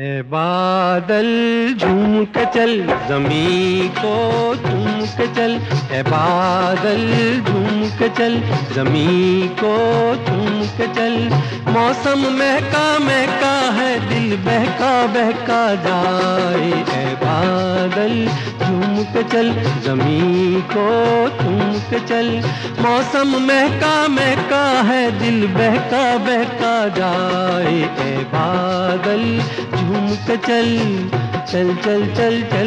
ए बादल झूम के चल, ज़मीं को चूम के चल। ए बादल झूम के चल, ज़मीं को चूम के चल। मौसम महका महका है, दिल बहका बहका जाए। ए बादल झूम के चल, ज़मीं को चूम के चल। मौसम महका महका है, दिल बहका बहका जाए। ए बादल झूम के चल, चल चल चल चल।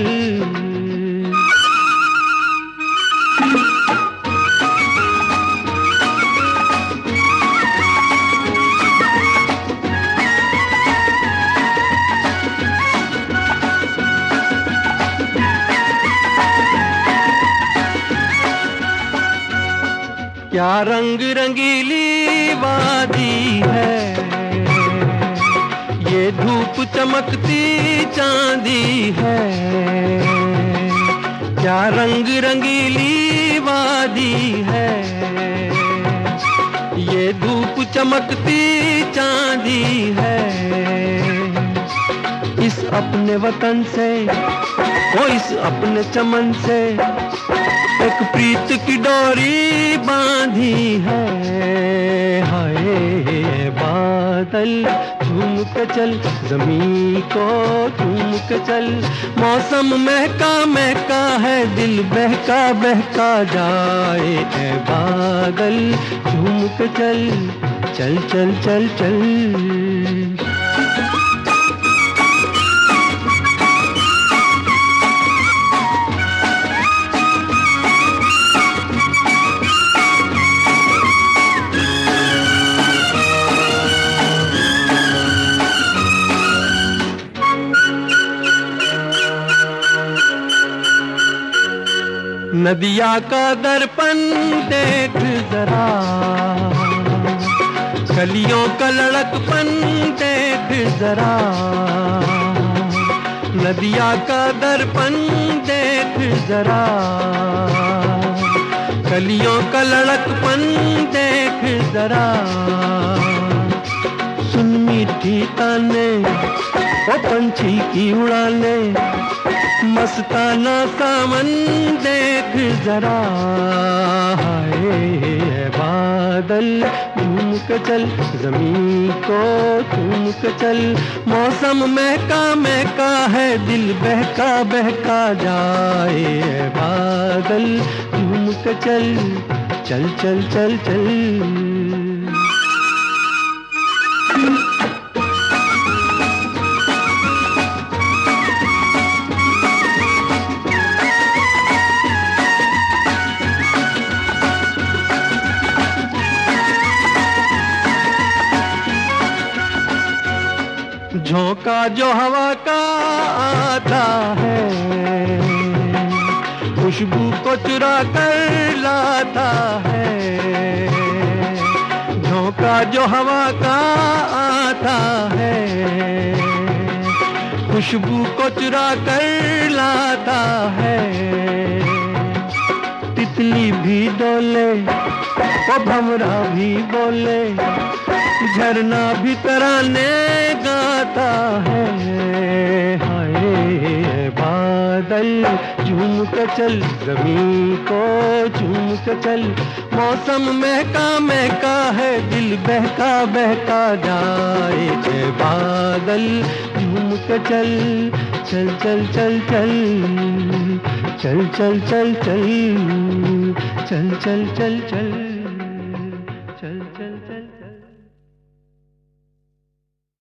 क्या रंग रंगीली वादी है, ये धूप चमकती चांदी है। क्या रंग रंगीली वादी है, ये धूप चमकती चांदी है। इस अपने वतन से, ओ इस अपने चमन से, एक प्रीत की डोरी बांधी है। हाय बादल झूम के चल, ज़मीं को चूम के चल। मौसम महका महका है, दिल बहका बहका जाए। ए बादल झूम के चल, चल चल चल चल। नदिया का दर्पण देख जरा, कलियों का लड़कपन देख जरा। नदिया का दर्पण देख जरा, कलियों का लड़कपन देख जरा। सुन मीठी ताने, ओ पंछी की उड़ाने, मस्ताना सावन देख जरा। हाय बादल झूम के चल, ज़मीं को चूम के चल। मौसम महका महका है, दिल बहका बहका जाए। बादल झूम के चल, चल चल चल चल। झोंका जो हवा का आता है, खुशबू को चुरा कर लाता है। झोंका जो हवा का आता है, खुशबू को चुरा कर लाता है। तितली भी डोले, वो भंवरा भी बोले, झरना भी तराने गाता है। हाय बादल झूम के चल, ज़मीं को झूम के चल। मौसम महका महका है, दिल बहका बहका जाए। बादल झूम के चल, चल चल चल चल, चल चल चल चल, चल चल चल चल।